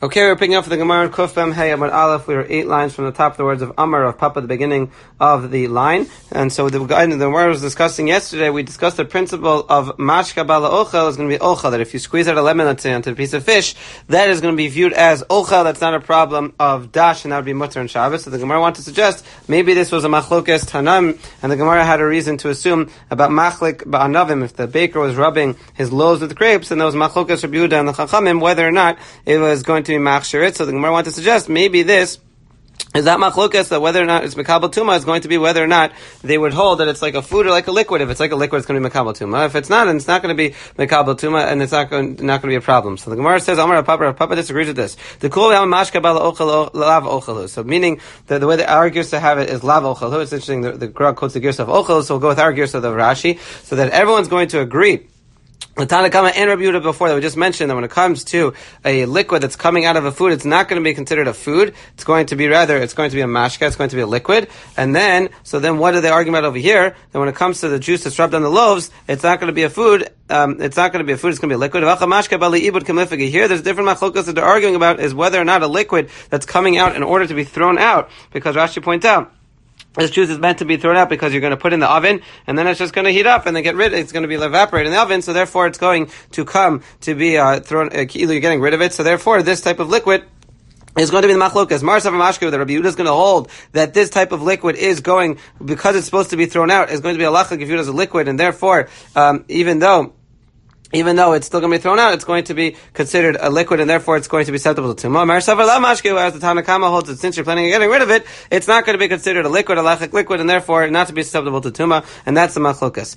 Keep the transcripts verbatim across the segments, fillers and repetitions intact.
Okay, we're picking up for the Gemara in Kuf Mem Hey Amud Aleph. We were eight lines from the top of the words of Amar of Papa, the beginning of the line. And so the guy the Gemara was discussing yesterday, we discussed the principle of Mashka Bala Ochel is going to be Ochel, that if you squeeze out a lemon, let's say, onto a piece of fish, that is going to be viewed as Ochel. That's not a problem of Dash, and that would be Mutter and Shabbos. So the Gemara wanted to suggest maybe this was a Machlokes Tanam, and the Gemara had a reason to assume about Machlik Ba'anavim, if the baker was rubbing his loaves with grapes, and there was Machlokes Rabbi Yehuda and the Chachamim, whether or not it was going to be Machshirit. So the Gemara wanted to suggest maybe this is that machlokas, that whether or not it's Mekabel Tuma is going to be whether or not they would hold that it's like a food or like a liquid. If it's like a liquid, it's going to be Mekabel Tuma. If it's not, then it's not going to be Mekabel Tuma, and it's not going, not going to be a problem. So the Gemara says, Amar Papa, Papa disagrees with this. The kul mashka bala ochel lav ochelu. So meaning that the way that our gears to have it is lav ochelu. It's interesting. The, the Gemara quotes the gears of ochel, so we'll go with our gears of the Rashi, so that everyone's going to agree. The Tanakama and Rabbi Yehuda before that we just mentioned that when it comes to a liquid that's coming out of a food, it's not going to be considered a food. It's going to be rather, it's going to be a mashka, it's going to be a liquid. And then, so then what are they arguing about over here? That when it comes to the juice that's rubbed on the loaves, it's not going to be a food, um, it's not going to be a food, it's going to be a liquid. Here, there's different machlokas that they're arguing about is whether or not a liquid that's coming out in order to be thrown out, because Rashi points out, this juice is meant to be thrown out because you're going to put it in the oven, and then it's just going to heat up and then get rid. It's going to be evaporated in the oven, so therefore it's going to come to be uh, thrown. Uh, you're getting rid of it, so therefore this type of liquid is going to be the machlokas. Marsav Mashka, that Rabbi Yehuda is going to hold that this type of liquid is going, because it's supposed to be thrown out, is going to be a lachlik if it is a liquid, and therefore um, even though. Even though it's still going to be thrown out, it's going to be considered a liquid, and therefore it's going to be susceptible to tumah. As the Tanakama holds that since you're planning on getting rid of it, it's not going to be considered a liquid, a lachik liquid, and therefore not to be susceptible to tumah, and that's the machlokas.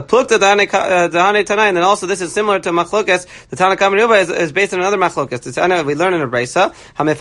And then also this is similar to machlokas. The Tanakama is, is based on another machlokas. We learn in a brisa.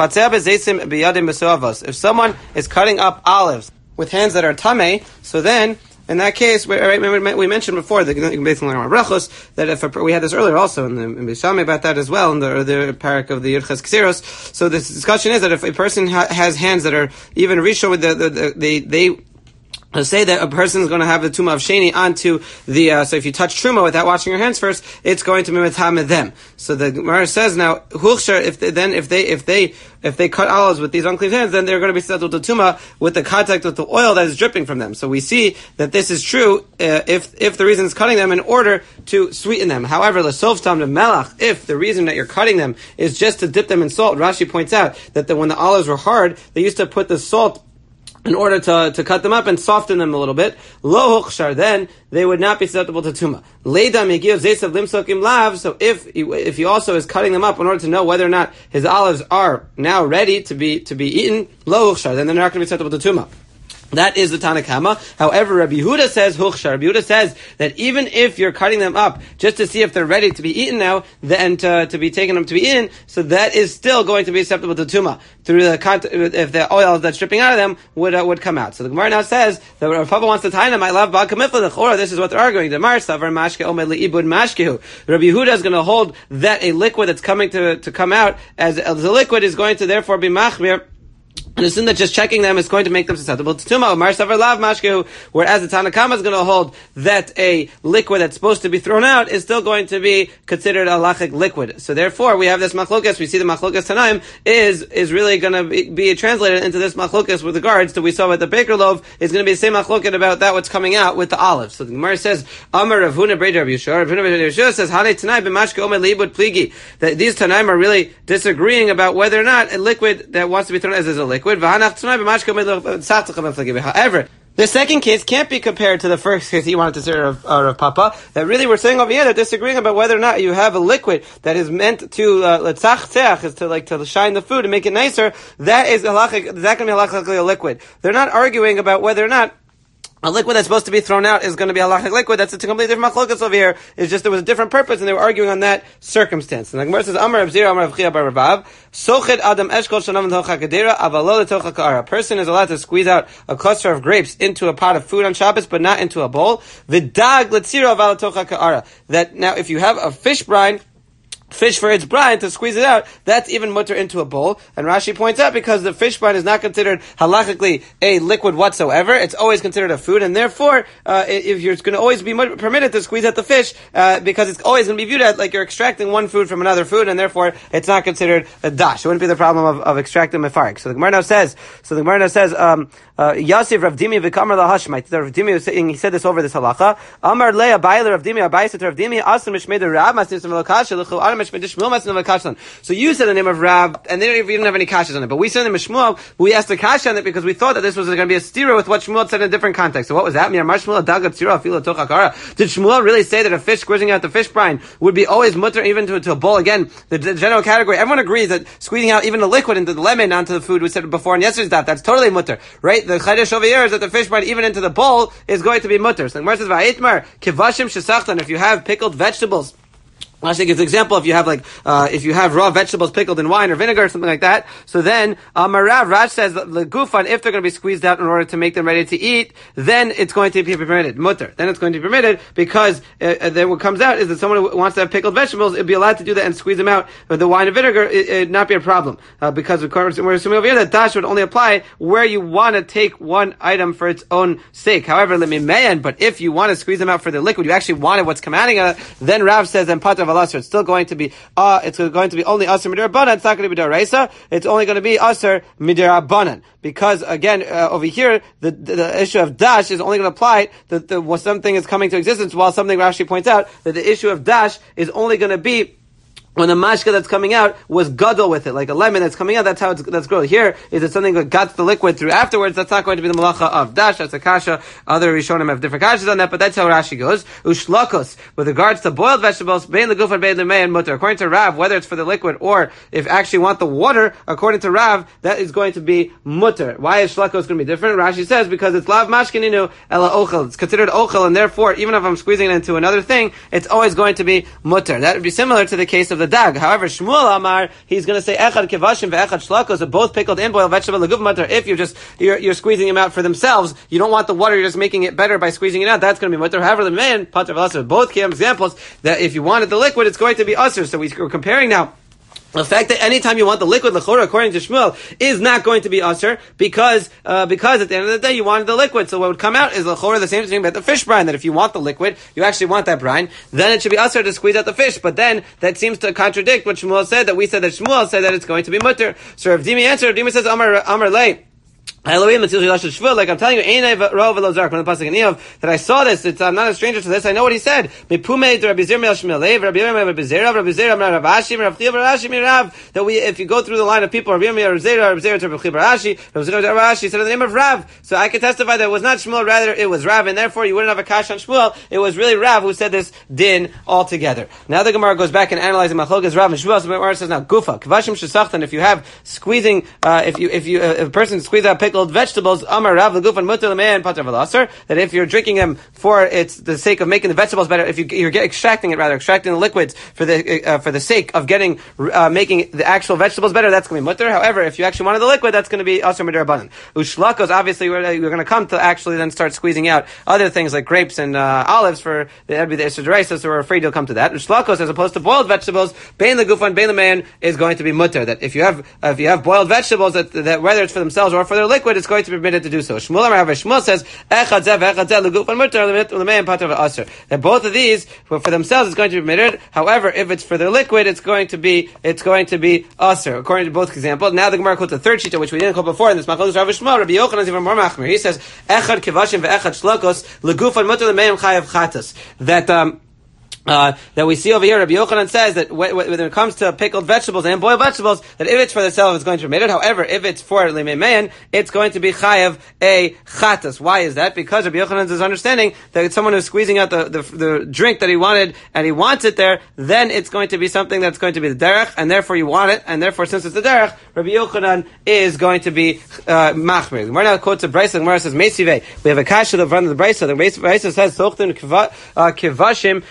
If someone is cutting up olives with hands that are tameh, so then in that case, we, right, we mentioned before that you can basically learn brachos that if a, we had this earlier also in the in Bishami about that as well in the the parak of the Yerchas Ksiros. So this discussion is that if a person ha, has hands that are even risho with the, the, the they they. Let's say that a person is going to have the tumah of sheni onto the, uh, so if you touch truma without washing your hands first, it's going to be metame them. So the Gemara says now, huchshar, if they, then if they, if they, if they cut olives with these unclean hands, then they're going to be settled to tumah with the contact with the oil that is dripping from them. So we see that this is true, uh, if, if the reason is cutting them in order to sweeten them. However, l'sof tam melach, if the reason that you're cutting them is just to dip them in salt, Rashi points out that the, when the olives were hard, they used to put the salt in order to, to cut them up and soften them a little bit. Lo huchshar, then they would not be susceptible to tumah. Leidam yigiv zeisav limsokim lav. So if he, if he also is cutting them up in order to know whether or not his olives are now ready to be to be eaten, lo huchshar, then they're not going to be susceptible to tumah. That is the Tanakama. However, Rabbi Yehuda says huchshar. Rabbi Yehuda says that even if you're cutting them up just to see if they're ready to be eaten now, then to, to be taken them to be eaten, so that is still going to be susceptible to tumah through the if the oil that's dripping out of them would uh, would come out. So the Gemara now says that Rav Papa wants to tie them. I love ba'kamifla or this is what they're arguing. The Mar savar mashke omed leibud mashkehu. Rabbi Yehuda is going to hold that a liquid that's coming to to come out as, as a liquid is going to therefore be machmir. And assume that just checking them is going to make them susceptible to tumah. Mar savar lav mashkehu. Whereas the Tanakama is going to hold that a liquid that's supposed to be thrown out is still going to be considered a lachik liquid. So therefore, we have this machlokas. We see the machlokas tanaim is is really going to be, be translated into this machlokas with regards to we saw with the baker loaf is going to be the same machlokas about that what's coming out with the olives. So the Gemara says Amar Rav Huna Breder Rav Yeshua. Rav Huna Breder Rav Yeshua says Hanei Tanai b'mashke omed leibud pligi. That these tanaim are really disagreeing about whether or not a liquid that wants to be thrown out as a liquid. However, the second case can't be compared to the first case he wanted to say of, uh, of Papa. That really we're saying over here they're disagreeing about whether or not you have a liquid that is meant to letzach is to like to shine the food and make it nicer. That is halachik. Is that going to be halachically a liquid? They're not arguing about whether or not a liquid that's supposed to be thrown out is going to be a halachic liquid. That's a completely different machlokas over here. It's just there was a different purpose, and they were arguing on that circumstance. And the Gemara says, "Amar Rav Zira, Amar Rav Chia bar Ravav, Sochet Adam Eshkol Shanav Tocha Kadera, Avalo Tocha Ka'ara." A person is allowed to squeeze out a cluster of grapes into a pot of food on Shabbos, but not into a bowl. V'dag Letzira Avalo Tocha Ka'ara. That now, if you have a fish brine fish for its brine to squeeze it out, that's even mutter into a bowl. And Rashi points out because the fish brine is not considered halachically a liquid whatsoever, it's always considered a food, and therefore, uh, if you're going to always be permitted to squeeze out the fish, uh, because it's always going to be viewed as like you're extracting one food from another food, and therefore it's not considered a dash. It wouldn't be the problem of, of extracting mefarik. So the Gemara now says, so the Gemara now says, um, uh, Yasif Rav Dimi v'kamar lahashmait. The Rav Dimi was saying, he said this over this halacha. Amar le abayle Rav Dimi, abayse to Rav Dimi, asim mishmei the Rab, masim v'lokasha, l'chu adam mishmei d'shmuel, masim v'lokasha. So you said the name of Rab, and they don't, we didn't have any kashas on it, but we said the name of Shmuel, we asked the kasha on it because we thought that this was going to be a stira with what Shmuel said in a different context. So what was that? Did Shmuel really say that a fish squeezing out the fish brine would be always mutter even to, to a bowl? Again, the, the general category, everyone agrees that squeezing out even the liquid into the lemon onto the food we said before in yesterday's daf, that's totally mutter, right? The chaydesh over here is that the fish brine even into the bowl is going to be mutter. So the Gemara says, "Va'itmar kivashim shesachtan." If you have pickled vegetables. I think it's an example if you have like, uh, if you have raw vegetables pickled in wine or vinegar or something like that. So then, um, Rav, Raj says that the gufan, if they're going to be squeezed out in order to make them ready to eat, then it's going to be permitted. Mutter. Then it's going to be permitted because, uh, then what comes out is that someone who wants to have pickled vegetables, it'd be allowed to do that and squeeze them out with the wine and vinegar, it, it'd not be a problem. Uh, because we're assuming over here that dash would only apply where you want to take one item for its own sake. However, let me mayan, but if you want to squeeze them out for the liquid, you actually wanted what's coming out of it, then Rav says, then pater v'lasser, it's still going to be, uh, it's going to be only aser midirabanan. It's not going to be daraisa. It's only going to be aser midirabanan. Because again, uh, over here, the, the the issue of dash is only going to apply that the, when something is coming to existence, while something Rashi points out that the issue of dash is only going to be when the mashka that's coming out was gadol with it, like a lemon that's coming out, that's how it's, that's grown. Here, is it something that got the liquid through afterwards, that's not going to be the malacha of dash, that's a kasha. Other Rishonim have different kashas on that, but that's how Rashi goes. Ushlakos, with regards to boiled vegetables, bein legufan bein lemei and mutter. According to Rav, whether it's for the liquid or if actually want the water, according to Rav, that is going to be mutter. Why is shlakos going to be different? Rashi says, because it's lav mashkininu ela ochel. It's considered ochel, and therefore, even if I'm squeezing it into another thing, it's always going to be mutter. That would be similar to the case of the dag. However, Shmuel Amar, he's going to say echad kivashim ve'echad shlakos, are both pickled and boiled vegetable leguf mutter. If you're just you're, you're squeezing them out for themselves, you don't want the water, you're just making it better by squeezing it out. That's going to be mutter. However, the man pater v'aser, both came examples that if you wanted the liquid, it's going to be aser. So we're comparing now. The fact that anytime you want the liquid, l'chora, according to Shmuel, is not going to be usher because uh, because at the end of the day you wanted the liquid. So what would come out is l'chora the same thing about the fish brine. That if you want the liquid, you actually want that brine, then it should be usher to squeeze out the fish. But then that seems to contradict what Shmuel said. That we said that Shmuel said that it's going to be mutter. So Rav Dimi answered. Rav Dimi says Amar Amar Lei. Elohim, like I'm telling you, that I saw this, it's, I'm not a stranger to this, I know what he said. That we, if you go through the line of people, he said in the name of Rav. So I can testify that it was not Shmuel, rather it was Rav, and therefore you wouldn't have a kash on Shmuel. It was really Rav who said this din altogether. Now the Gemara goes back and analyzes Machlokas Rav and Shmuel. So the Gemara says now, Gufa, Kavashim Shesachtan, if you have squeezing, uh, if you, if you, uh, if a person squeezes out pickled vegetables, Amar Rav Legufan Mutter Lemein Pater V'Laser, that if you're drinking them for it's the sake of making the vegetables better, if you, you're get, extracting it rather, extracting the liquids for the uh, for the sake of getting uh, making the actual vegetables better, that's going to be mutter. However, if you actually wanted the liquid, that's going to be Aser Midirabanan. Ushlakos, obviously, we're, we're going to come to actually then start squeezing out other things like grapes and uh, olives for that'd be the Isser D'Oraisa, so we're afraid you'll come to that. Ushlakos, as opposed to boiled vegetables, Bein Legufan Bein Lemein is going to be mutter. That if you have uh, if you have boiled vegetables, that, that whether it's for themselves or for their liquid, it's going to be permitted to do so. Shmuel Amar Shmuel says echad zeh ve'echad zeh legufan mutter lemein pater v'aser. That both of these for themselves is going to be permitted. However, if it's for their liquid, it's going to be it's going to be aser. According to both examples. Now the Gemara quotes the third shita, which we didn't quote before in this Machlokes Rav Shmuel. Rabbi Yochanan is even more machmir. He says echad kivashim ve'echad shlokos legufan mutter lemein chayav chatas. That um. Uh, that we see over here, Rabbi Yochanan says that when, when it comes to pickled vegetables and boiled vegetables, that if it's for the sale, it's going to be permitted. However, if it's for limeimein, it's going to be chayav a chatas. Why is that? Because Rabbi Yochanan is understanding that it's someone who's squeezing out the, the, the drink that he wanted and he wants it there, then it's going to be something that's going to be the derech, and therefore you want it, and therefore since it's the derech, Rabbi Yochanan is going to be uh, machmir. The Gemara now quotes a brayso. The Gemara says meisive. We have a kasha of run of the brayso. The brayso says sochten kivashim b'tzad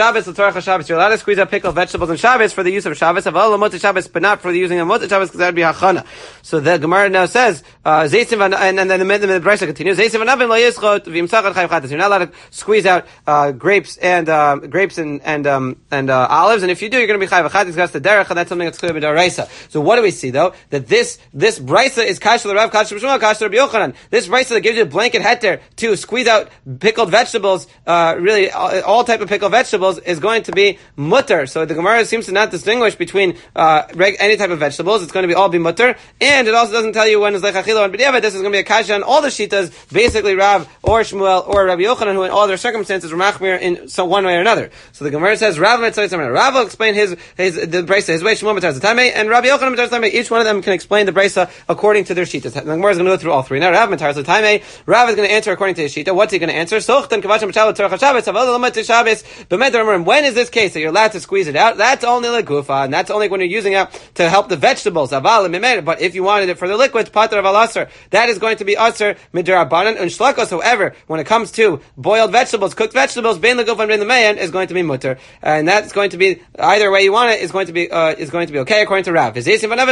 Shabbos l'torach Shabbos. You're allowed to squeeze out pickled vegetables on Shabbos for the use of Shabbos, aval l'motzei Shabbos, but not for the using of motzei Shabbos because that would be hachana. So the Gemara now says, uh, and then the, the, the, the Brisa continues, you're not allowed to squeeze out uh, grapes and uh, grapes and and um, and uh, olives, and if you do, you're going to be chayv achatis. That's the derech, and that's something that's clear b'daraisa. So what do we see though? That this this Brisa is kasher l'Rav, kasher b'Shmuel, kasher Rabbi Yochanan. This Brisa that gives you a blanket heter to squeeze out pickled vegetables, uh, really all, all type of pickled vegetables, is going to be mutter. So the Gemara seems to not distinguish between uh, reg- any type of vegetables. It's going to be all be mutter, and it also doesn't tell you when is lechachila and b'diavad. This is going to be a kasha on all the shitas, basically Rav or Shmuel or Rabbi Yochanan, who in all their circumstances were machmir in some one way or another. So the Gemara says Rav Rav will explain his his the brisa his way, Shmuel matar zatamei, and Rabbi Yochanan matar zatamei. Each one of them can explain the brisa according to their shitas. The Gemara is going to go through all three. Now Rav matar zatamei, Rav is going to answer according to his shita. What's he going to answer? Sochtan kavacham b'shabbat torach Shabbos aval l'motzei Shabbos. B'medar when is this case that you're allowed to squeeze it out? That's only legufa, and that's only when you're using it to help the vegetables. Aval l'mimed. But if you wanted it for the liquids, pater aval aser, that is going to be aser midirabanan and shlakos. However, when it comes to boiled vegetables, cooked vegetables, bein legufa and bein l'meyan is going to be mutter, and that's going to be either way you want it is going to be uh, is going to be okay according to Rav. And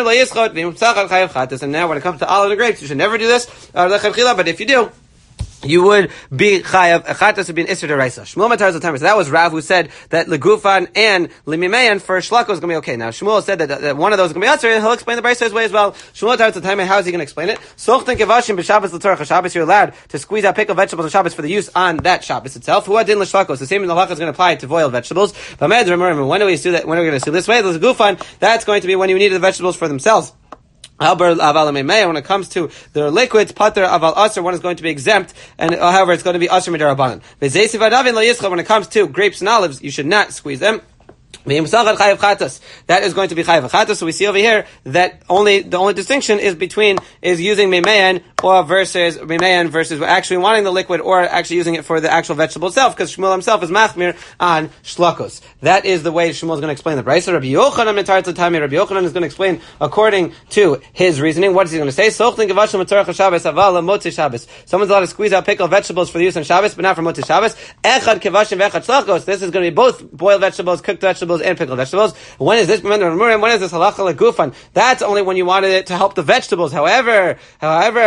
now when it comes to olive and grapes, you should never do this. But if you do, you would be chayav achatas would be an iser deraisa. Shmuel matar zatamei. So that was Rav who said that legufan and limimeyan for shlako is going to be okay. Now Shmuel said that, that, that one of those is going to be answered, and he'll explain the brisa his way as well. Shmuel matar zatamei. How is he going to explain it? Sochtan kevashim b'Shabbos l'torach Shabbos. You're allowed to squeeze out pickled vegetables on Shabbos for the use on that Shabbos itself. Who adin l'shlakos? The same in the halacha is going to apply to boiled vegetables. But when do we do that? When are we going to see this way? Legufan. That's going to be when you need the vegetables for themselves. When it comes to the liquids, pater aval aser, one is going to be exempt, and however, it's going to be aser midarabanan. When it comes to grapes and olives, you should not squeeze them. That is going to be chayav achatas. So we see over here that only the only distinction is between is using mimeyan or versus mimeyan versus actually wanting the liquid or actually using it for the actual vegetable itself, because Shmuel himself is machmir on shlakos. That is the way Shmuel is going to explain the brisa. Rabbi Yochanan mitar tzatami. Rabbi Yochanan is going to explain according to his reasoning. What is he going to say? Sochtin gavashim matorach Shabbos aval motzei Shabbos. Someone's allowed to squeeze out pickled vegetables for the use on Shabbos, but not for motzei Shabbos. Echad kavashim ve'echad shlakos. This is going to be both boiled vegetables, cooked vegetables, and pickled vegetables. When is this? When is this halacha legufan? That's only when you wanted it to help the vegetables. However, however,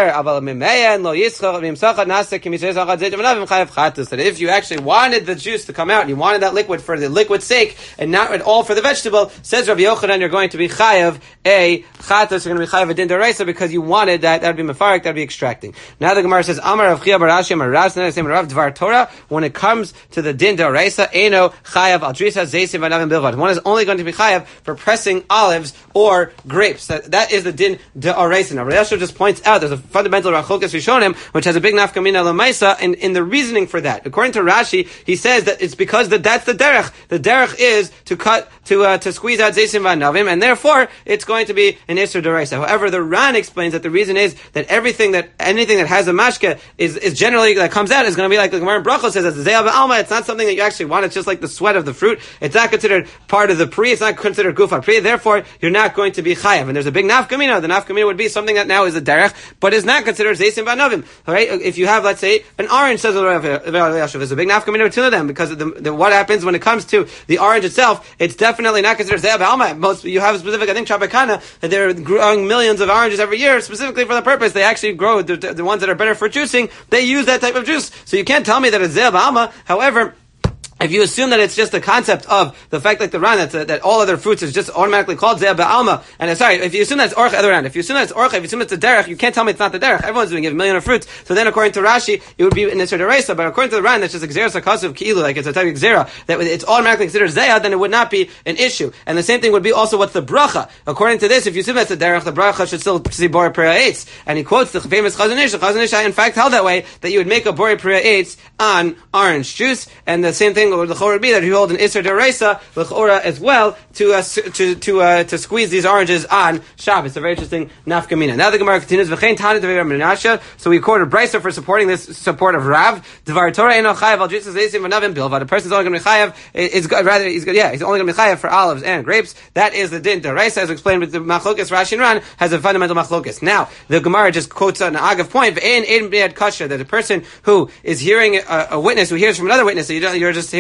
that if you actually wanted the juice to come out, and you wanted that liquid for the liquid's sake, and not at all for the vegetable, says Rabbi Yochanan, you're going to be chayav a chatas. You're going to be chayav a din deraisa because you wanted that. That would be mefarik. That would be extracting. Now the Gemara says, Amar Rav Chia bar Ashi Amar Rav Rav Dvar Torah. When it comes to the din deraisa, eno chayav al drisa zeisim v'navim bilvad. One is only going to be chayav for pressing olives or grapes. That, that is the din deraisa. Now Rav Yasher just points out there's a fundamental rachulkas rishonim which has a big nafkamina lemaisa in, in the reasoning for that. According to Rashi, he says that it's because that that's the derech. The derech is to cut to uh, to squeeze out zeisim v'navim, and therefore it's going to be an iser deraisa. However, the Ran explains that the reason is that everything that anything that has a mashke is is generally that comes out is going to be like the Gemara in Brachos says, ze'ah ba'alma. It's not something that you actually want. It's just like the sweat of the fruit. It's not considered part of the pri. It's not considered gufa pri. Therefore, you're not going to be chayav. And there's a big nafkamina. The nafkamina would be something that now is a derech, but is not considered zeisim v'navim. All right. If you have, let's say, an orange, says there's a big nafkamina between them because of the, the, what happens when it comes to the orange itself. It's definitely not considered ze'ah ba'alma. Most you have a specific, I think, Chapakana, that they're growing millions of oranges every year specifically for the purpose. They actually grow the, the ones that are better for juicing. They use that type of juice. So you can't tell me that it's ze'ah ba'alma. However, if you assume that it's just the concept of the fact like the Ran, that, that all other fruits is just automatically called Ze'ah Ba'alma, and uh, sorry, if you assume that it's Orcha, other Ran, if you assume that it's Orcha, if you assume it's a Derech, you can't tell me it's not the Derech. Everyone's doing it, a million of fruits. So then according to Rashi, it would be an Isser Deraisa, but according to the Ran, that's just a Xera Sarkasav Ki'ilu, like it's a type of Xera, that it's automatically considered Ze'ah, then it would not be an issue. And the same thing would be also what's the Bracha. According to this, if you assume that's the Derech, the Bracha should still see Borei Priya Eitz. And he quotes the famous Chazon Ish. The Chazon Ish in fact held that way, that you would make a Borei Priya Eitz on orange juice, and the same thing would the Chor would be that you hold an Isser Deraisa L'chora as well to uh, to to uh, to squeeze these oranges on Shabbos. It's a very interesting nafkamina. Now the Gemara continues. V'chein Tana Devar Menashe. So we quote a brisa for supporting this support of Rav. Dvar Torah eno chayav al drisas zeisim v'navim bilvad. A person's only going to be chayav. Is rather he's yeah he's only going to be chayav for olives and grapes. That is the din deraisa, as explained with the machlokas. Rashi and Ran has a fundamental machlokas. Now the Gemara just quotes an agav point. V'ein ein b'yad kasher, that a person who is hearing a, a witness who hears from another witness, so you don't, you're just hearing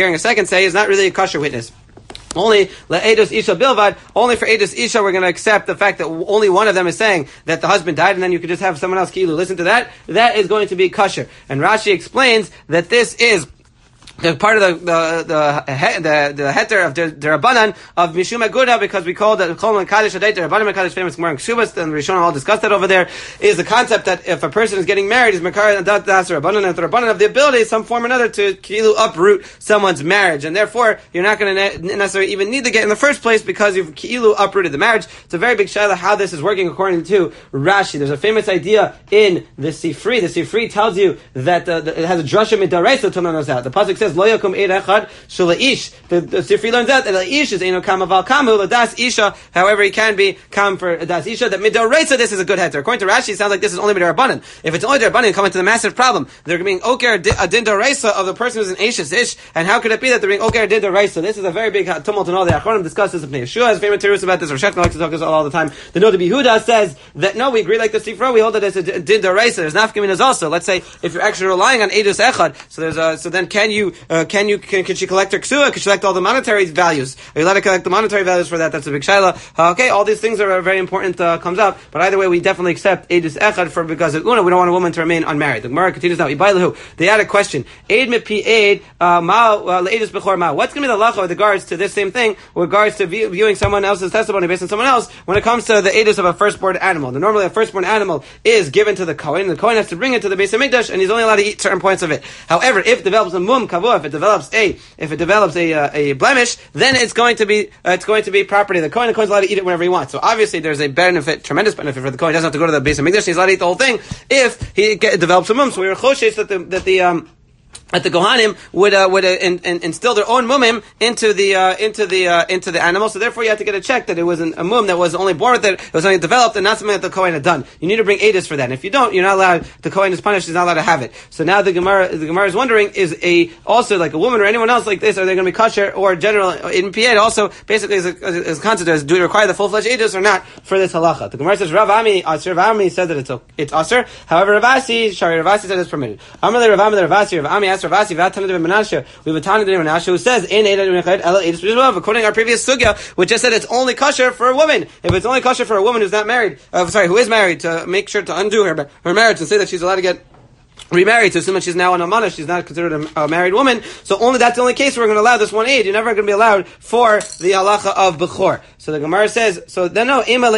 hearing a second say is not really a kosher witness. Only le'edus isha bilvad. Only for edus isha, we're going to accept the fact that only one of them is saying that the husband died, and then you could just have someone else kilu listen to that. That is going to be kosher. And Rashi explains that this is the part of the the the the, the heter of the Rabbanan of Mishum Aguda, because we call that Chol Kaddish Adait Rabbanan Kaddish famous Gemara Shubas, and Rishonim all discussed that over there. Is the concept that if a person is getting married, is Makar Das Rabbanan and the Rabbanan have the ability, some form or another, to kilu uproot someone's marriage, and therefore you're not going to necessarily even need to get in the first place because you've kilu uprooted the marriage. It's a very big shaila how this is working according to Rashi. There's a famous idea in the Sifri. The Sifri tells you that uh, the, it has a drasha midaraisa to knows out. The pasuk says Lo yakum eid echad shalaish. The the Sifri learns out that laish is eno kama val kamu ladas isha. However, he can be kam for das isha. That midaraisa this is a good heter. According to Rashi, it sounds like this is only midarabanan. If it's only midarabanan, you come into the massive problem. They're being oker a din daraisa of the person who's an ashes ish. And how could it be that they're being oker a din daraisa? This is a very big tumult in all the Achronim discuss this. Ibn Yeshua has famous theories about this. Rav Shechner likes to talk this all, all the time. The Noda B'Yehuda says that no, we agree like the Sifra. We hold that it's a din daraisa. There's nafkaminas also. Let's say if you're actually relying on edus echad, so there's a so then can you uh, can you can, can she collect her ksua? Can she collect all the monetary values? Are you allowed to collect the monetary values for that? That's a big shaila. Uh, okay, all these things are very important. Uh, comes up, but either way, we definitely accept edus echad for because of una. We don't want a woman to remain unmarried. The Gemara continues now. They had a question. Eid mipi eid ma leedus bechor ma. What's going to be the halacha with regards to this same thing? With regards to view, viewing someone else's testimony based on someone else when it comes to the edus of a firstborn animal. Now, normally a firstborn animal is given to the Kohen, and the Kohen has to bring it to the Beis HaMikdash, and he's only allowed to eat certain points of it. However, if it develops a mum kavua, if it develops a if it develops a uh, a blemish, then it's going to be uh, it's going to be property of the Kohen. The Kohen's allowed to eat it whenever he wants. So obviously, there's a benefit, tremendous benefit for the Kohen. He doesn't have to go to the Beis HaMikdash. He's allowed to eat the whole thing if he get, develops a mum. So we were choshesh that the that the um. that the Kohanim would uh, would uh, in, in, instill their own mumim into the uh, into the uh, into the animal. So therefore, you have to get a check that it was an, a mum that was only born with it, it was only developed, and not something that the Kohen had done. You need to bring edus for that. And if you don't, you're not allowed. The Kohen is punished; he's not allowed to have it. So now the Gemara the Gemara is wondering: is a also like a woman or anyone else like this? Are they going to be kosher or general in Pied? Also, basically, is a, is a concept as do we require the full fledged edus or not for this halacha? The Gemara says Rav Ami Aser. Rav Ami said that it's it's aser. However, Rav Asi Shari Rav Asi said it's permitted. Amalei Rav Ami Rav Asi Rav Ami asked Rav Asi Vatan Menashe. We have a Tana in Menashe who says in according to our previous sugya, which just said it's only kosher for a woman. If it's only kosher for a woman who's not married, uh, sorry, who is married, to make sure to undo her her marriage and say that she's allowed to get remarried, to assume that she's now an almana, she's not considered a, a married woman. So only that's the only case where we're going to allow this one aid. You're never going to be allowed for the halacha of bechor. So the Gemara says, so then no, no,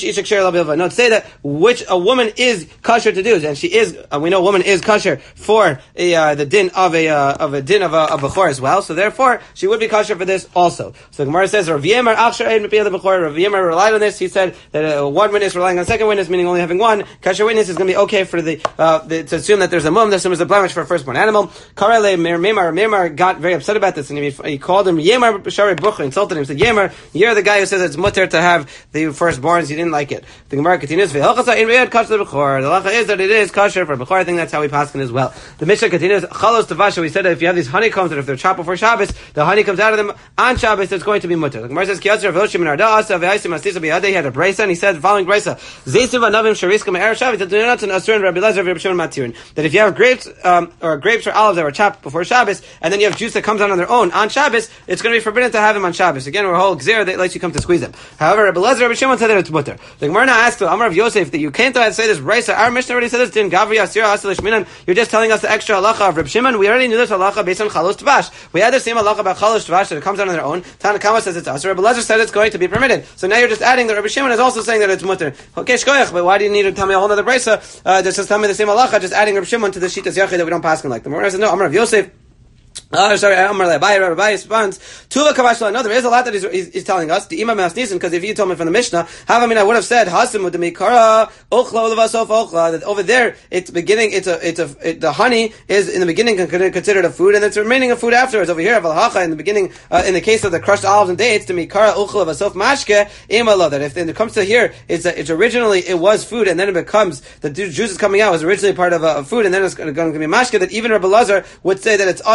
to say that which a woman is kosher to do, and she is, uh, we know a woman is kosher for a, uh, the din of a uh, of a din of a of bechor as well. So therefore, she would be kosher for this also. So the Gemara says, Rav Yemer Rav Yemer relied on this. He said that uh, one witness relying on a second witness, meaning only having one kosher witness, is going to be okay for the, uh, the to assume that there's a mum, that assumes a blemish for a firstborn animal. Karele Memar Memar got very upset about this, and he, he called him Yemer Shari Bucher, insulted him. He said, Yemer, you're the guy who says it's mutter to have the firstborns. He didn't like it. The Gemara continues. The halacha is that it is kosher for bechor. I think that's how we paskin as well. The Mishnah continues. Chalos tavasha. We said that if you have these honeycombs, that if they're chopped before Shabbos, the honey comes out of them on Shabbos. It's going to be mutter. The Gemara says, Kiyatzer Veloshim and Ardaasa Ve'aisim Astisa B'Yadei. He had a brisa, and he said the following brisa: Zeisiv Anavim Shariska Me'er Shabbos. That do not an Asurin Rabbi Lezer Rabbi Shimon Matirin. That if you have grapes um, or grapes or olives that were chopped before Shabbos, and then you have juice that comes out on their own on Shabbos, it's going to be forbidden to have them on Shabbos. Again, we're a whole gzera that lets you come to squeeze them. However, Rabbi Lezer Rabbi Shimon said that it's mutter. The Gemara now asked Amar of Yosef that you can't say this brisa. Our Mishnah already said this. Din Gavri Asira Asilish Minan. You're just telling us the extra halacha of Rabbi Shimon. We already knew this halacha based on chalos tvash. We had the same halacha about chalos tvash that it comes out on their own. Tanakama says it's asur. Rabbi Lezer said it's going to be permitted. So now you're just adding that Rabbi Shimon is also saying that it's mutter. Okay, shkoyach. But why do you need to tell me a whole other brisa? Uh, just tell me the same halacha, just adding Rabbi Shimon to the shitas yachid that we don't pass like. The Gemara says no. Amar of Yosef. Uh, sorry, Amar Abai, Rabbi responds, Tuva Kavashla. No, there is a lot that he's, he's, he's telling us. The Imam Masnisin, because if you told me from the Mishnah, how I mean, I would have said, Hasim with the Mikara, Ochla, Levasof, Ochla, that over there, it's beginning, it's a, it's a, it, the honey is in the beginning considered a food, and it's remaining a food afterwards. Over here, Avalacha, in the beginning, uh, in the case of the crushed olives and dates, the Mikara, Ochla, Levasof, Mashke, Imala, that if it comes to here, it's, a, it's originally, it was food, and then it becomes, the juice is coming out, was originally part of a, a food, and then it's going to be Mashke, that even Rabbi Lazar would say that it's usher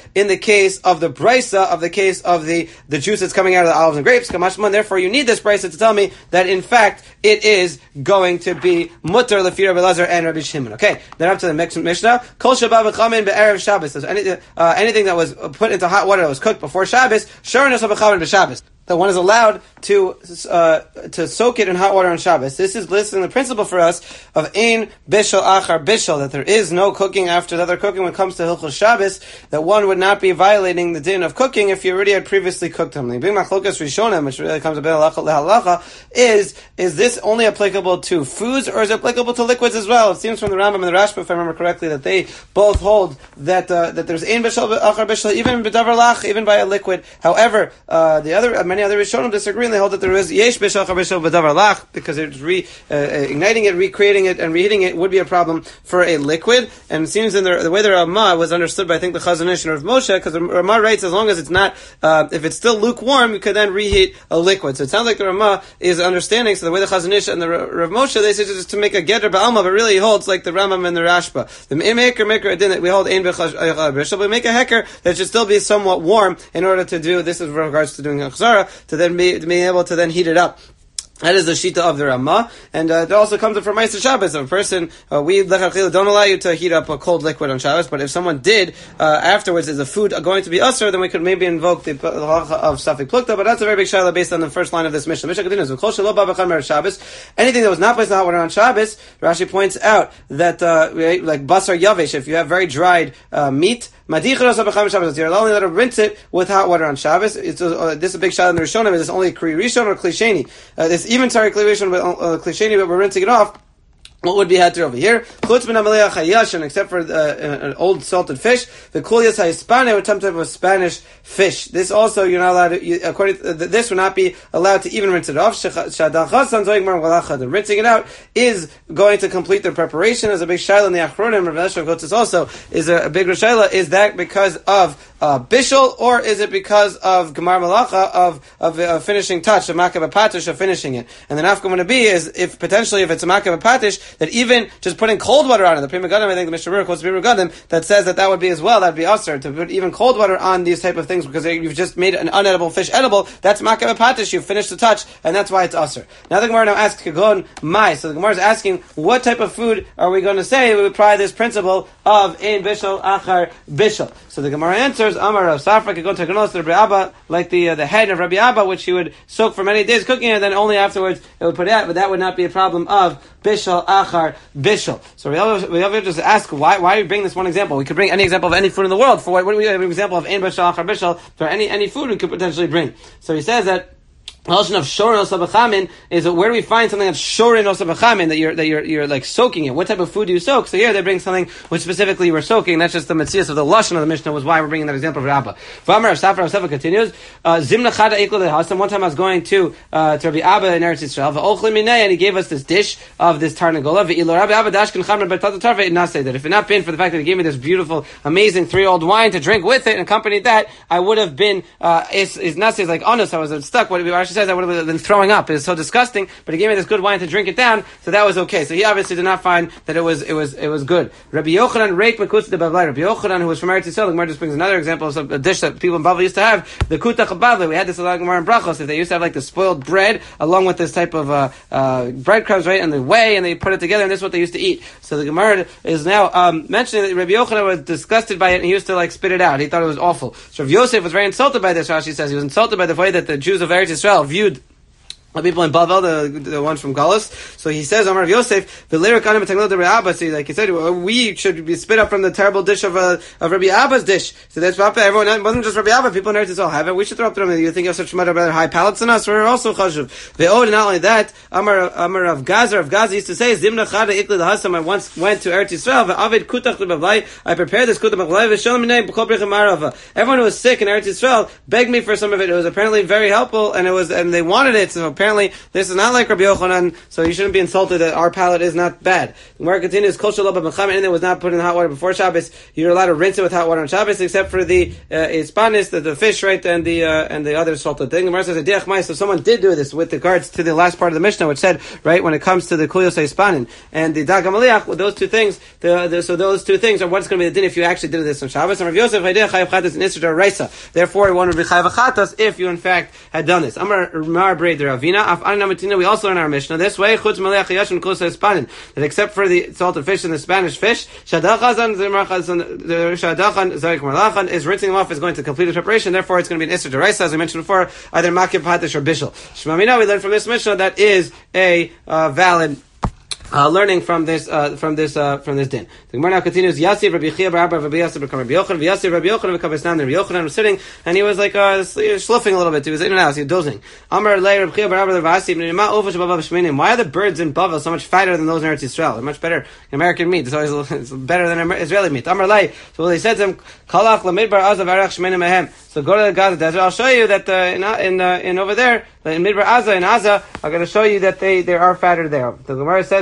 in the case of the brisa, of the case of the, the juice that's coming out of the olives and grapes. Kamashman, therefore you need this brisa to tell me that in fact it is going to be mutter lefi Rabbi Elazar and Rabbi Shimon. Okay, then up to the next Mishnah. Kol shabbat v'chamin be'erev Shabbos. So any, uh, anything that was put into hot water that was cooked before Shabbos, sure enough v'chamin b'Shabbos. That one is allowed to uh, to soak it in hot water on Shabbos. This is listing the principle for us of ein bishul achar bishul, that there is no cooking after the other cooking when it comes to Hilchos Shabbos, that one would not be violating the din of cooking if you already had previously cooked them. The big machlokas rishonim, which really comes a bit halacha lehalacha, is is this only applicable to foods or is it applicable to liquids as well? It seems from the Rambam and the Rashba, if I remember correctly, that they both hold that uh, that there's ein bishul achar bishul even b'davar lach, even by a liquid. However, uh, the other many other Rishonim disagree, and they hold that there is yesh bishul achar bishul b'davar lach, because it's re uh, igniting it, recreating it, and reheating it would be a problem for a liquid. And it seems in the, the way the Ramah was understood by I think the Chazon Ish and Rav Moshe, because the Ramah writes as long as it's not uh, if it's still lukewarm, you could then reheat a liquid. So it sounds like the Ramah is understanding. So the way the Chazon Ish and the Rav Moshe, they say just to make a geter ba'alma, but really he holds like the Rambam and the Rashba. The maker maker din that we hold ein bishul achar bishul, but we make a hecker that should still be somewhat warm in order to do this is with regards to doing a chazara, to then be, to be able to then heat it up. That is the shita of the Ramah, and uh, it also comes from Ma'aser Shabbos. If a person, uh, we don't allow you to heat up a cold liquid on Shabbos, but if someone did uh, afterwards, is the food going to be usher, then we could maybe invoke the halacha of Safek Plukta. But that's a very big shaila based on the first line of this Mishnah. Mishnah continues: anything that was not placed in hot water on Shabbos, Rashi points out that uh, like basar yavesh, if you have very dried uh, meat. You're only allowed to rinse it with hot water on Shabbos. It's, uh, this is a big shot in the Rishonim. Is this only a Kli Rishon or Kli Sheni? Uh, this even sorry Kli Rishon, but uh, Kli Sheni, but we're rinsing it off. What would be heter over here? Except for uh, an old salted fish, the kulias hayispane, or some type of Spanish fish. This also you're not allowed to. You, according to, uh, this would not be allowed to even rinse it off. The rinsing it out is going to complete the preparation. As a big shaila in the Achronim, Rav Eshel Kotzis also is a, a big shaila. Is that because of uh, bishul, or is it because of gemar malacha of of uh, finishing touch, a makav patish of finishing it? And the nafka going to be is if potentially if it's a makav patish, that even just putting cold water on it, the Pri Megadim, I think the Mishnah Berurah quotes Pri Megadim, that says that that would be as well, that would be usher, to put even cold water on these type of things, because you've just made an unedible fish edible, that's makav patish, you've finished the touch, and that's why it's usher. Now the Gemara now asks, Kagon Mai, so the Gemara is asking, what type of food are we going to say we would apply this principle of ein bishul achar bishul? So the Gemara answers, Amar Rav Safra, Kagon Teganos, Rabbi Abba, like the uh, the head of Rabbi Abba, which he would soak for many days cooking it, and then only afterwards it would put it out, but that would not be a problem of bishul achar bishul. So we have to just ask, why why do we bring this one example? We could bring any example of any food in the world. For what, what do we have an example of ein bishul achar bishul for any any food we could potentially bring? So he says that the notion of shorin osabachamin is that where do we find something that's shorin osabachamin, that you're that you're you're like soaking it? What type of food do you soak? So here they bring something which specifically you were soaking. That's just the metzias of the lashon of the Mishnah, was why we're bringing that example of Rabba. V'amar Rav Safra, Rav Safra continues. Zimna chada eikla lehasam. One time I was going to uh, to Rabbi Abba in Eretz Yisrael. V'ochli minei, and he gave us this dish of this tarnagola. V'ilo Rabbi Abba dashkin chamar b'tata tarve inaseh. That if it not been for the fact that he gave me this beautiful, amazing three-year-old wine to drink with it and accompanied that, I would have been uh, is is naseh is like honest. I was stuck. What Rashi says, I would have been thrown up. It was so disgusting, but he gave me this good wine to drink it down, so that was okay. So he obviously did not find that it was it was it was good. Rabbi Yochanan reik mekutz de bavlai. Rabbi Yochanan, who was from Eretz Yisrael, the Gemara just brings another example of a dish that people in Bavli used to have, the kutach bavlai. We had this a lot in Gemara and Brachos. If they used to have like the spoiled bread along with this type of uh, uh, breadcrumbs, right, and the whey, and they put it together, and this is what they used to eat. So the Gemara is now um, mentioning that Rabbi Yochanan was disgusted by it, and he used to like spit it out. He thought it was awful. So Rav Yosef was very insulted by this. Rashi says he was insulted by the way that the Jews of Eretz Yisrael viewed the people in Bavel, the, the ones from Galus. So he says, Amar Rav Yosef, "V'leirik anim b'tagnot Rabbi Abba." So like he said, we should be spit up from the terrible dish of uh, of Rabbi Abba's dish. So that's Papa. Everyone, it wasn't just Rabbi Abba. People in Eretz Yisrael have it. We should throw up to them. You think you have such much better high palates than us? We're also chashuv. Ve'od, and not only that, Amar Amar Rav Gazer of Gaza used to say, "Zimna chada ikli l'hasam." I once went to Eretz Yisrael. Ve'avid kutach lebavlai. I prepared this kutach lebavlai. V'shalom minei b'kol brichem arava. Everyone who was sick in Eretz Yisrael begged me for some of it. It was apparently very helpful, and it was, and they wanted it. So apparently this is not like Rabbi Yochanan, so you shouldn't be insulted that our palate is not bad. The Gemara continues, Kol Shalom B'Mecham, anything that was not put in hot water before Shabbos, you're allowed to rinse it with hot water on Shabbos, except for the uh, ispanis, the, the fish, right, and the uh, and the other salted thing. The Gemara says, Adiach Mai, so someone did do this with regards to the last part of the Mishnah, which said, right, when it comes to the Kuyos Ispanin and the Dag HaMaliach, with those two things, the, the, so those two things are what's going to be the din if you actually did this on Shabbos. And Rav Yosef, Haideh Chayav Chatas and Isra Raisa. Therefore, one would be Chayav Chatas if you in fact had done this. Amar Mar Breid Ravina, Af Anin Amatina, we also learn our Mishnah this way, Chutz Maleach Yashim Kuyos Ispanin, that except for the salted fish and the Spanish fish, Shadachazan Shadachan Zarik Malachan is rinsing them off, is going to complete the preparation. Therefore, it's going to be an Isra Raisa, as we mentioned before, either Makib Hatish or Bishul. Shmamina, we learn from this Mishnah that is a uh, valid Uh, learning from this, uh, from this, uh, from this din. The Gemara now continues, Yasiv Rabbi Chia Bar Abba Rabbi Yasib become Rabbi Yochanan, Yasiv Rabbi Yochanan become Esnan, Rabbi Yochanan was sitting, and he was like, uh, schluffing a little bit, he was in and out, he was dozing. Amar Lei Rabbi Chia Bar Abba Rabbi Yasib, Nima Ovash Babav Shminim, why are the birds in Bavel so much fatter than those in Eretz Yisrael? They're much better American meat, it's always it's better than Israeli meat. Amar Lei, so they said to him, Kalach Lamidbar Azav Arach Shminim Mehem, so go to the Gaza desert, I'll show you that, uh, in, in, uh, in over there, in Midbar Azza and Azza, I'm going to show you that they, they are fatter there. The Gemara says,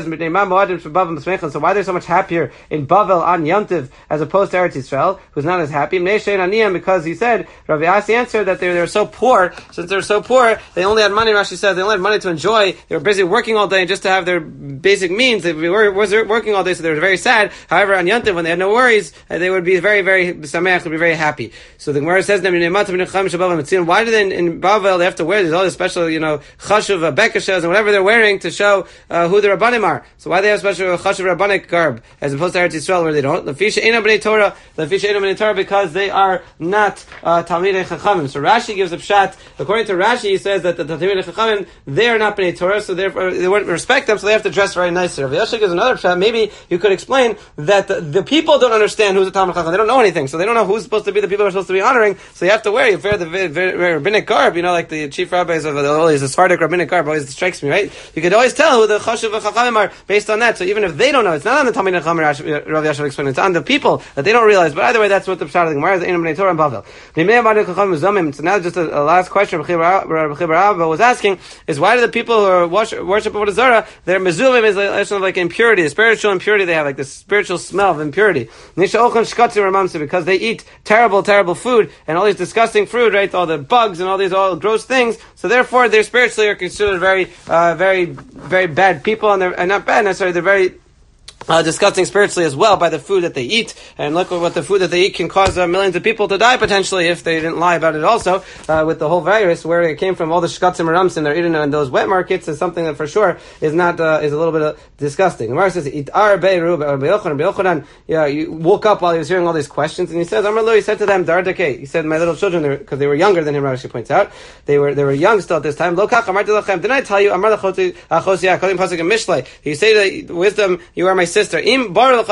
so why they're so much happier in Bavel on Yontiv as opposed to Eretz Yisrael, who's not as happy? Because he said, Rav Yasi answered that they were so poor, since they're so poor, they only had money, Rashi says, they only had money to enjoy, they were busy working all day just to have their basic means, they were working all day, so they were very sad. However, on Yontiv, when they had no worries, they would be very, very, Sameach would be very happy. So the Gemara says, why do they in, in Bavel, they have to wear these all this special, you know, chashuv, uh, bekashas, and whatever they're wearing to show uh, who the Rabbanim are. So why do they have special chashuv Rabbanic garb, as opposed to Eretz Yisrael, where they don't? Lefisha Eina B'nei Torah, Lefisha Eina B'nei Torah, because they are not uh, Talmidei Chachamim. So Rashi gives a pshat. According to Rashi, he says that the Talmidei Chachamim, they are not B'nei Torah, so therefore they wouldn't respect them, so they have to dress very nicely. Rav Yosha gives another pshat. Maybe you could explain that the, the people don't understand who's a Talmidei Chacham. They don't know anything, so they don't know who's supposed to be the people who are supposed to be honoring, so you have to wear, you wear the very, very, very rabbinic garb, you know, like the chief rabbis of the always the Sephardic rabbinic garb always strikes me, right? You could always tell who the Chashuv and Chachamim are based on that. So even if they don't know, it's not on the Talmidei Chacham, Rav Yashav explained, it's on the people that they don't realize. But either way, that's what the pshat of the Gemara is, the Einam B'nei Torah and Bavel. So now just a, a last question Rabbi Chia Bar Abba was asking is, why do the people who are worship, worship Avodah Zarah, their mezuzim is like, like impurity, the spiritual impurity they have, like the spiritual smell of impurity. Because they eat terrible, terrible food and all these disgusting food, right? All the bugs and all these all gross things. So therefore, they're spiritually are considered very, uh, very, very bad people, and they're and not bad necessarily. They're very Uh, disgusting spiritually as well by the food that they eat. And look at what the food that they eat can cause uh, millions of people to die potentially if they didn't lie about it also, uh, with the whole virus, where it came from, all the shkatzim and ramsim they're eating in those wet markets is something that for sure is not, uh, is a little bit uh, disgusting. The Gemara says, yeah, you woke up while he was hearing all these questions, and he says, Amar lo, he said to them, Dardake, he said, my little children, because they were younger than him, Rashi points out, they were, they were young still at this time. Lo kach amarti lachem, didn't I tell you, Amar lachosi, achosi, akolim pasuk and mishlei, you say to wisdom, you are my sister. Only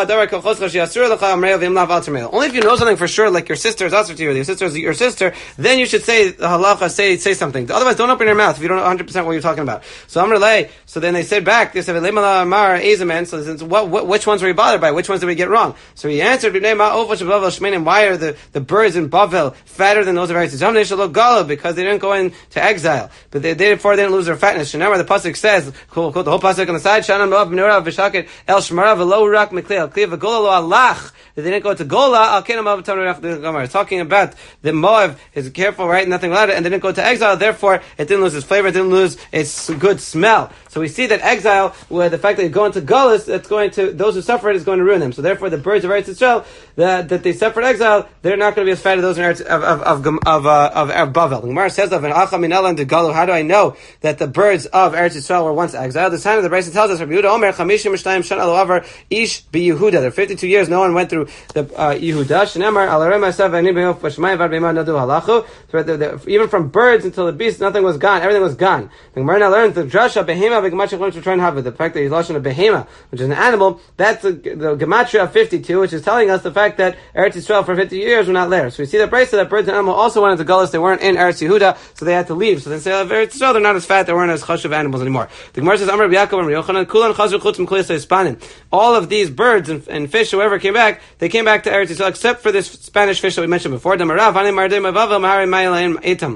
if you know something for sure, like your sister is answer to you, or your sister is your sister, then you should say halacha, say say something. Otherwise, don't open your mouth if you don't know one hundred percent what you're talking about. So Amr Lei, so then they said back, they said, so what, what, which ones were you bothered by? Which ones did we get wrong? So he answered, why are the, the birds in Bavel fatter than those of Eretz Yisrael? Because they didn't go into exile. But they, they before they didn't lose their fatness. Shanamar, the pasuk says, cool, cool, the whole pasuk on the side, Shanam Moab Menurav V'Shaket El Shmarav V'Lo Rak Meklei Kliv V'Gola Lo Alach. They didn't go to Gola. Al Kenam Av Tamar Rach Gemara. Talking about the Moab is careful, right? Nothing allowed it, and they didn't go to exile. Therefore, it didn't lose its flavor. It didn't lose its good smell. So we see that exile, where the fact that you go into Golas, it's going to those who suffer it is going to ruin them. So therefore, the birds of Eretz Yisrael that that they suffered exile, they're not going to be as fat as those in Eretz, of of of of, uh, of, of Bavel. The Gemara says of an Acha Minala and Galu. How do I know that the birds of Eretz Yisrael were once exiled? The sign of the Brisa tells us, Rabbi Yehuda Omer Chamishim Mishtayim Shana Loavar Ish Bi Yehuda. There are fifty-two years no one went through the uh, Yehuda. Shneimar Alarei Masav Ani B'Yof V'Shmai Vad B'Yimah Nadu Halachu. Even from birds until the beast, nothing was gone. Everything was gone. The Gemara now learns the Drasha Behema V'Gemachik Lim Shetron Havah. The fact that he's lashon a behema, which is an animal, that's the, the gematria of fifty-two, which is telling us the fact that Eretz Yisrael for fifty years were not there. So we see that Brisa that birds and animals also went into Gullus. They weren't in Eretz Yehuda, so they had to leave. So they say oh, Eretz Yisrael, they're not as fat, they weren't as chashuv animals anymore. The Gemara says, Amar Yaakov and Yochanan, Kulan Chazru Chutzim Kliyas Hispanim. All of these birds and, and fish, whoever came back, they came back to Eretz Yisrael, except for this Spanish fish that we mentioned before. Damarav, Ani Mardim Avav, Mahari Mayalayim Etam.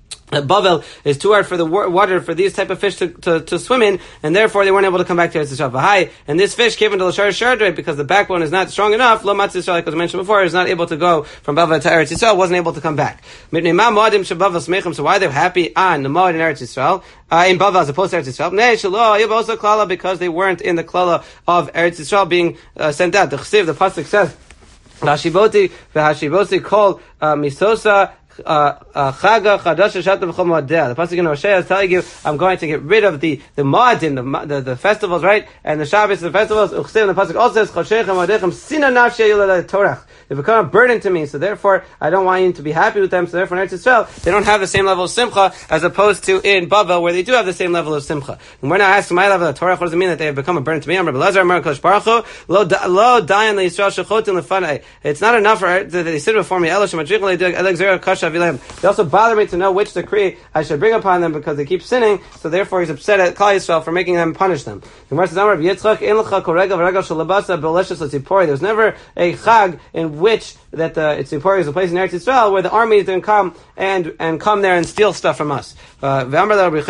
Bavel is too hard for the water for these type of fish to, to, to swim in, and therefore they weren't able to come back to Eretz Yisrael. V'hai, and this fish came into Lashar Shardre because the backbone is not strong enough. Lo Matz Yisrael, like was mentioned before, is not able to go from Bavel to Eretz Yisrael, wasn't able to come back. So why they're happy on the Moed in Eretz Yisrael, uh, in Bavel as opposed to Eretz Yisrael? Because they weren't in the klala of Eretz Yisrael being uh, sent out. The Chsiv, the pasuk says, Hashiboti v'Hashiboti called uh, Misosa. Chaga Chadasha Shatav Chol Moadeh. The pasuk in Hosea is telling you, I'm going to get rid of the the Moadim, the, the the festivals, right? And the Shabbos, the festivals. Uchsev, the pasuk also says Choshechem Moadechem Sina Nafshei Yulei Torach. They become a burden to me, so therefore I don't want you to be happy with them. So therefore, in Eretz Yisrael, they don't have the same level of simcha as opposed to in Bavel, where they do have the same level of simcha. And we're now asking my level of Torah. What does it mean that they have become a burden to me? I'm Rabbi Lazar, Amar Kosh Baruch Hu, Lo Lo Dayan LeYisrael Shechotin Lefanei. It's not enough for that they sit before me. Elosh Madrich LeDig Elexer Kasha Vilam. They also bother me to know which decree I should bring upon them because they keep sinning. So therefore, he's upset at Klal Yisrael for making them punish them. There's never a chag in which that the it's important is a place in Eretz Yisrael where the armies didn't come and and come there and steal stuff from us. Uh, there was also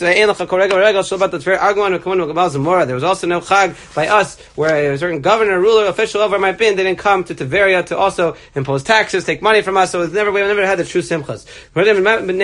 no chag by us where a certain governor, ruler, official over my bin didn't come to Tiberia to also impose taxes, take money from us. So it's never we never had the true simchas. Why are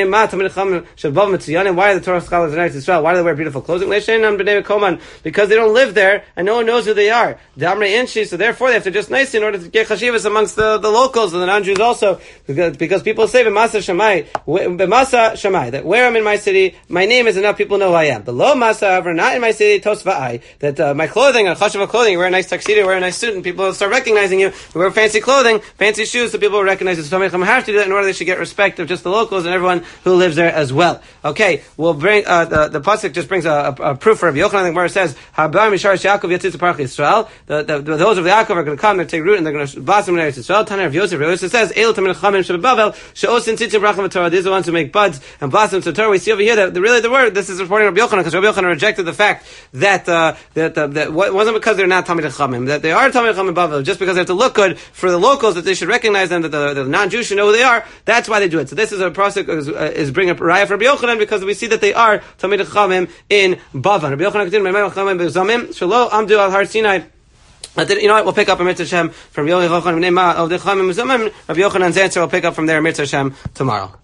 the Torah scholars in Eretz Yisrael? Why do they wear beautiful clothing? Because they don't live there and no one knows who they are. So therefore they have to just nice in order to get chashivas amongst the, the locals and the non-Jews also, because, because people say b'masa shamai, b'masa shamai, that where I'm in my city, my name is enough, people know who I am. Below masa, however, not in my city, tosva'ai, that uh, my clothing, a chashuva clothing, you wear a nice tuxedo, you wear a nice suit, and people start recognizing you. You wear fancy clothing, fancy shoes, so people will recognize you. So I have to do that in order they should get respect of just the locals and everyone who lives there as well. Okay, we'll bring uh, the the pasuk just brings a, a, a proof for Rabbi Yochanan where it says Habar Mishar Yaakov Yatzitz Parach Yisrael. The, the, the those of the Yaakov are going to come and take root and they're going to blossom in Eretz Yisrael. Tanner of Yosef, Yosef says El Tamil Chamim Shebavel Sheosin Tzitzim Racham Torah. These are the ones who make buds and blossoms of Torah. We see over here that the, really the word this is reporting Rabbi Yochanan because Rabbi Yochanan rejected the fact that uh, that uh, that wasn't because they're not Talmid Chachamim, that they are Talmid Chachamim Bavel just because they have to look good for the locals, that they should recognize them, that the, the non-Jews should know who they are. That's why they do it. So this is a process is, uh, is bring up Raya for Rabbi Yochanan because we see that they are Talmid Chachamim in Bavel. Rabbi Yochanan continued, Shelo Amdu al Har Sinai. You know what? We'll pick up a Mitzvah Shem from Rabbi Yochanan. Rabbi Yochanan's answer. We'll pick up from there Mitzvah Shem tomorrow.